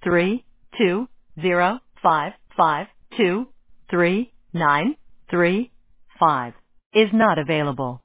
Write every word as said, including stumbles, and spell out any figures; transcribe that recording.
three two zero five five two three nine three five is not available.